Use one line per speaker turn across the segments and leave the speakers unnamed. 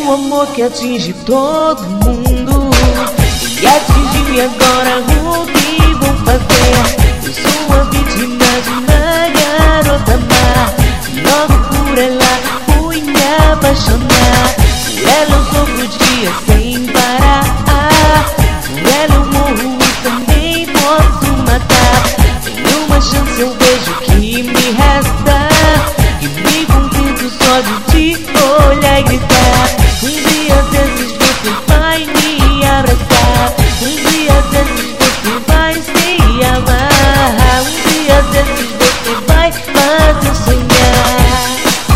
um amor que atinge todo mundo. E atingiu, e agora o que vou fazer? Eu sou uma vítima de uma garota má. Logo por ela fui me apaixonar. Por ela eu sofro dia sem parar. Por ela eu morro e também posso matar. Em uma chance eu vejo que me resta, e me contento só de te olhar e gritar. Um dia desses você vai me abraçar. Um dia desses você vai se amar. Um dia desses você vai fazer sonhar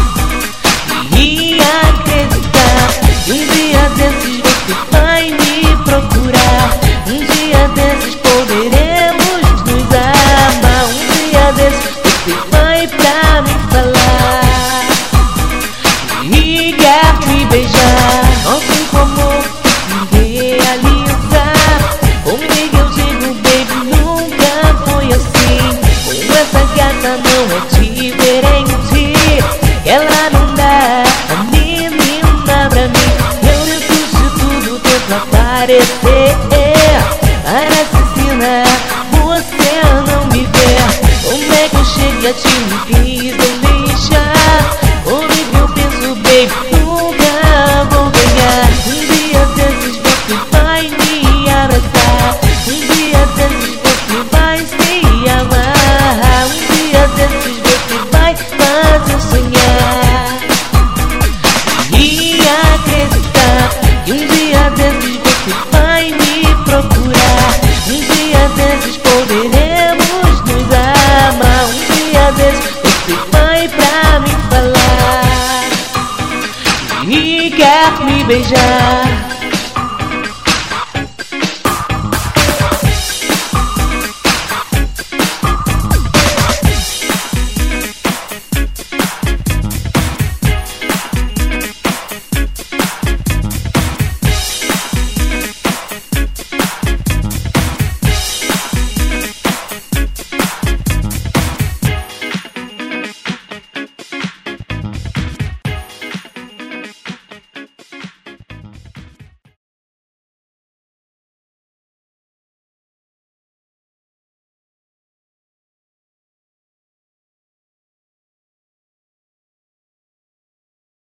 e acreditar. E um dia desses você vai me procurar. Um dia desses poderemos nos amar. Um dia desses você vai pra me falar e quer me beijar. Nosso amor se realizar. Comigo eu digo, baby, nunca foi assim. Com essa gata não é diferente. Ela não dá a menina pra mim. Eu depois de tudo tento aparecer. Parece sinal, você não me vê. Como é que eu cheguei a te fiz deixar? Comigo eu penso, baby, nunca vou ganhar. Um dia desses você vai me abraçar. Um dia desses você vai se amar. Um dia desses você vai fazer sonhar e acreditar. E um dia desses você vai me procurar. Um dia desses poderemos nos amar. Um dia desses você vai pra me falar e quer me beijar.